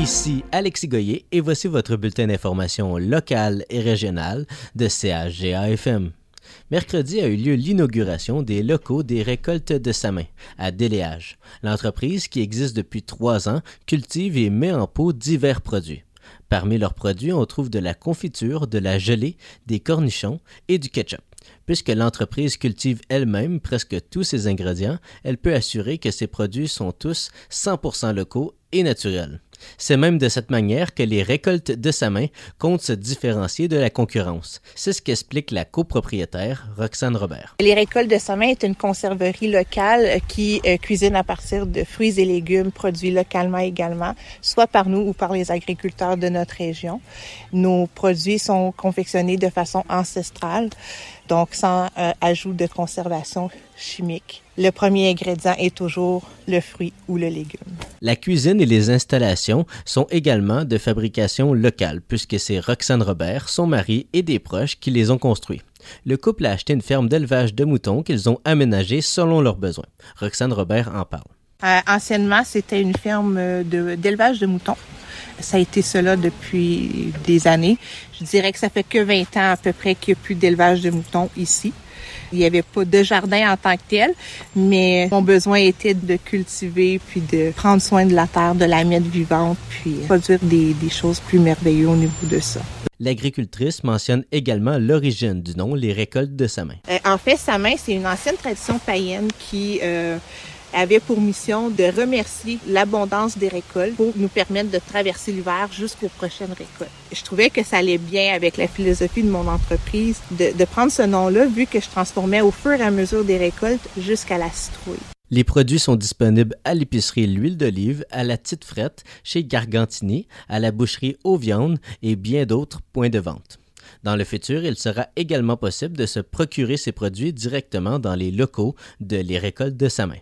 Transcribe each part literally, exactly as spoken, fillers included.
Ici Alexis Goyer et voici votre bulletin d'information locale et régionale de C H G A F M. Mercredi a eu lieu l'inauguration des locaux des récoltes de Samin à Déléage. L'entreprise, qui existe depuis trois ans, cultive et met en pot divers produits. Parmi leurs produits, on trouve de la confiture, de la gelée, des cornichons et du ketchup. Puisque l'entreprise cultive elle-même presque tous ses ingrédients, elle peut assurer que ses produits sont tous cent pour cent locaux et naturels. C'est même de cette manière que les récoltes de Samin comptent se différencier de la concurrence. C'est ce qu'explique la copropriétaire Roxane Robert. Les récoltes de Samin est une conserverie locale qui euh, cuisine à partir de fruits et légumes produits localement également, soit par nous ou par les agriculteurs de notre région. Nos produits sont confectionnés de façon ancestrale, donc sans euh, ajout de conservation chimique. Le premier ingrédient est toujours le fruit ou le légume. La cuisine et les installations sont également de fabrication locale, puisque c'est Roxane Robert, son mari et des proches qui les ont construits. Le couple a acheté une ferme d'élevage de moutons qu'ils ont aménagée selon leurs besoins. Roxane Robert en parle. Euh, anciennement, c'était une ferme de, d'élevage de moutons. Ça a été cela depuis des années. Je dirais que ça fait que vingt ans à peu près qu'il n'y a plus d'élevage de moutons ici. Il n'y avait pas de jardin en tant que tel, mais mon besoin était de cultiver puis de prendre soin de la terre, de la mettre vivante, puis produire des, des choses plus merveilleuses au niveau de ça. L'agricultrice mentionne également l'origine du nom, les récoltes de Samin. Euh, en fait, Samin, c'est une ancienne tradition païenne qui euh, avait pour mission de remercier l'abondance des récoltes pour nous permettre de traverser l'hiver jusqu'aux prochaines récoltes. Je trouvais que ça allait bien avec la philosophie de mon entreprise de, de prendre ce nom-là, vu que je transformais au fur et à mesure des récoltes jusqu'à la citrouille. Les produits sont disponibles à l'épicerie L'Huile d'Olive, à la Petite Frette, chez Gargantini, à la boucherie Aux Viandes et bien d'autres points de vente. Dans le futur, il sera également possible de se procurer ces produits directement dans les locaux de les récoltes de Samin.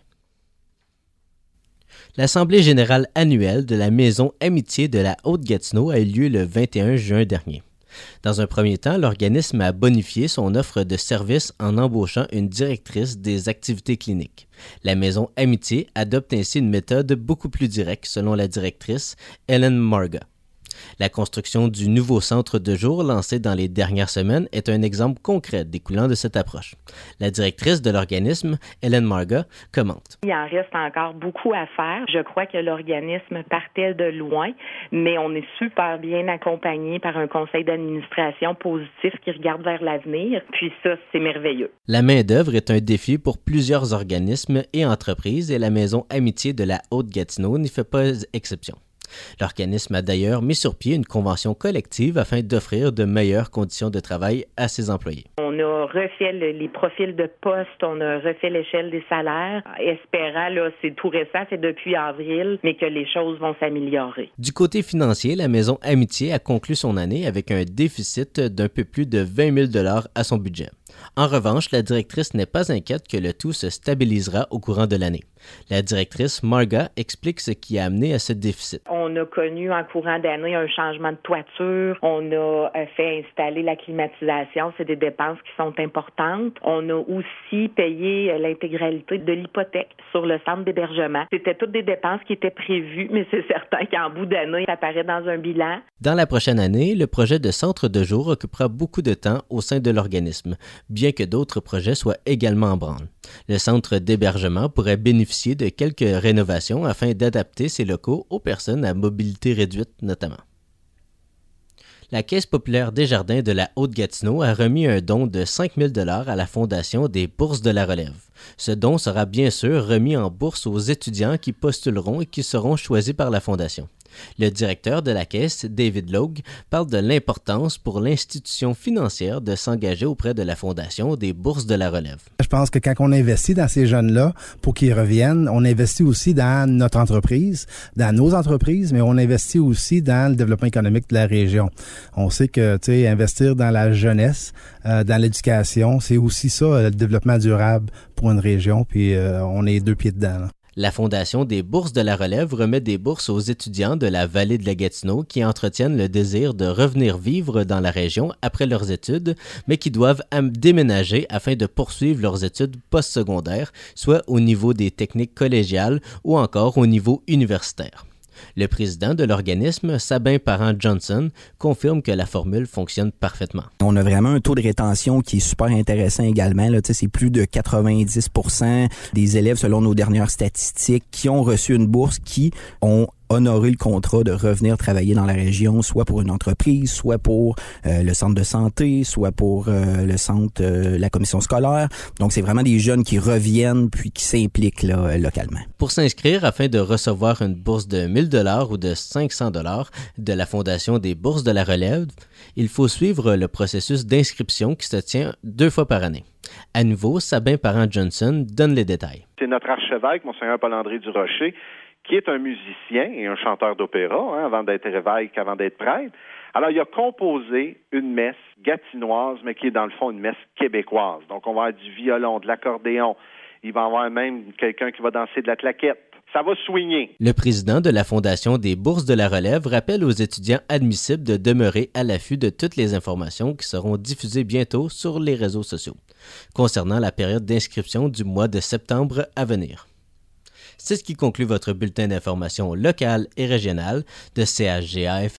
L'Assemblée générale annuelle de la Maison Amitié de la Haute-Gatineau a eu lieu le vingt et un juin dernier. Dans un premier temps, l'organisme a bonifié son offre de services en embauchant une directrice des activités cliniques. La Maison Amitié adopte ainsi une méthode beaucoup plus directe, selon la directrice Hélène Marga. La construction du nouveau centre de jour lancé dans les dernières semaines est un exemple concret découlant de cette approche. La directrice de l'organisme, Hélène Marga, commente. Il en reste encore beaucoup à faire. Je crois que l'organisme partait de loin, mais on est super bien accompagné par un conseil d'administration positif qui regarde vers l'avenir. Puis ça, c'est merveilleux. La main-d'œuvre est un défi pour plusieurs organismes et entreprises et la Maison Amitié de la Haute-Gatineau n'y fait pas exception. L'organisme a d'ailleurs mis sur pied une convention collective afin d'offrir de meilleures conditions de travail à ses employés. On a refait le, les profils de poste, on a refait l'échelle des salaires, espérant, là, c'est tout récent, c'est depuis avril, mais que les choses vont s'améliorer. Du côté financier, la Maison Amitié a conclu son année avec un déficit d'un peu plus de vingt mille dollars à son budget. En revanche, la directrice n'est pas inquiète que le tout se stabilisera au courant de l'année. La directrice Marga explique ce qui a amené à ce déficit. On a connu en courant d'année un changement de toiture. On a fait installer la climatisation. C'est des dépenses qui sont importantes. On a aussi payé l'intégralité de l'hypothèque sur le centre d'hébergement. C'était toutes des dépenses qui étaient prévues, mais c'est certain qu'en bout d'année, ça apparaît dans un bilan. Dans la prochaine année, le projet de centre de jour occupera beaucoup de temps au sein de l'organisme, bien que d'autres projets soient également en branle. Le centre d'hébergement pourrait bénéficier de quelques rénovations afin d'adapter ses locaux aux personnes à mobilité réduite notamment. La Caisse populaire Desjardins de la Haute-Gatineau a remis un don de cinq mille dollars à la Fondation des bourses de la relève. Ce don sera bien sûr remis en bourse aux étudiants qui postuleront et qui seront choisis par la Fondation. Le directeur de la Caisse, David Logue, parle de l'importance pour l'institution financière de s'engager auprès de la Fondation des bourses de la relève. Je pense que quand on investit dans ces jeunes-là, pour qu'ils reviennent, on investit aussi dans notre entreprise, dans nos entreprises, mais on investit aussi dans le développement économique de la région. On sait que, tu sais, investir dans la jeunesse, euh, dans l'éducation, c'est aussi ça, le développement durable pour une région, puis euh, on est deux pieds dedans, là. La Fondation des bourses de la relève remet des bourses aux étudiants de la vallée de la Gatineau qui entretiennent le désir de revenir vivre dans la région après leurs études, mais qui doivent déménager afin de poursuivre leurs études postsecondaires, soit au niveau des techniques collégiales ou encore au niveau universitaire. Le président de l'organisme, Sabin Parent-Johnson, confirme que la formule fonctionne parfaitement. On a vraiment un taux de rétention qui est super intéressant également. Là, c'est plus de quatre-vingt-dix pour cent des élèves, selon nos dernières statistiques, qui ont reçu une bourse, qui ont honorer le contrat de revenir travailler dans la région, soit pour une entreprise, soit pour euh, le centre de santé, soit pour euh, le centre, euh, la commission scolaire. Donc, c'est vraiment des jeunes qui reviennent puis qui s'impliquent là, euh, localement. Pour s'inscrire afin de recevoir une bourse de mille dollars ou de cinq cents dollars de la Fondation des bourses de la relève, il faut suivre le processus d'inscription qui se tient deux fois par année. À nouveau, Sabin Parent-Johnson donne les détails. C'est notre archevêque, Monseigneur Paul-André Durocher, qui est un musicien et un chanteur d'opéra, hein, avant d'être évêque, avant d'être prêtre. Alors, il a composé une messe gatinoise, mais qui est dans le fond une messe québécoise. Donc, on va avoir du violon, de l'accordéon. Il va y avoir même quelqu'un qui va danser de la claquette. Ça va swinguer. Le président de la Fondation des bourses de la relève rappelle aux étudiants admissibles de demeurer à l'affût de toutes les informations qui seront diffusées bientôt sur les réseaux sociaux concernant la période d'inscription du mois de septembre à venir. C'est ce qui conclut votre bulletin d'information locale et régionale de C H G A F M.